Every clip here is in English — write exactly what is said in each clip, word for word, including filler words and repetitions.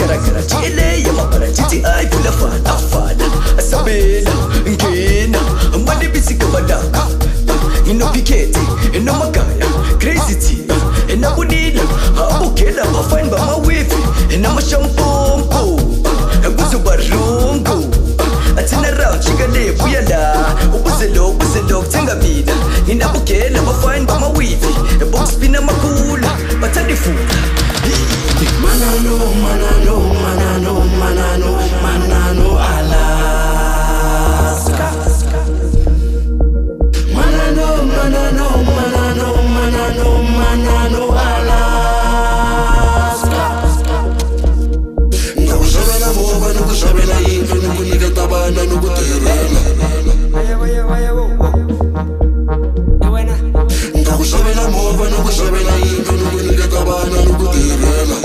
Gara-gara chile ya mabara titi ai pula fana Afana, asabela, ngena Mandi bisika badaka Ino piketi, ino magaya Crazy tea, ina budila Abukela, bafine ba mawifi Ina mashampompo Guzu barungu Atina rao chigale buyala Ubuzelo, ubuzelo, kutenga bida Nina bukela, bafine ba mawifi Box pina makula, batadifuka Manano, manano, manano, manano, manano, Alaska. Manano, manano, manano, manano, manano, Alaska. Nakushabela moba, nakushabela into, nukunika tabana, nukutirela. Nakushabela moba, nakushabela into, nukunika tabana, nukutirela.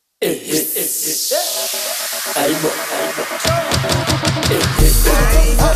Aibo, aibo.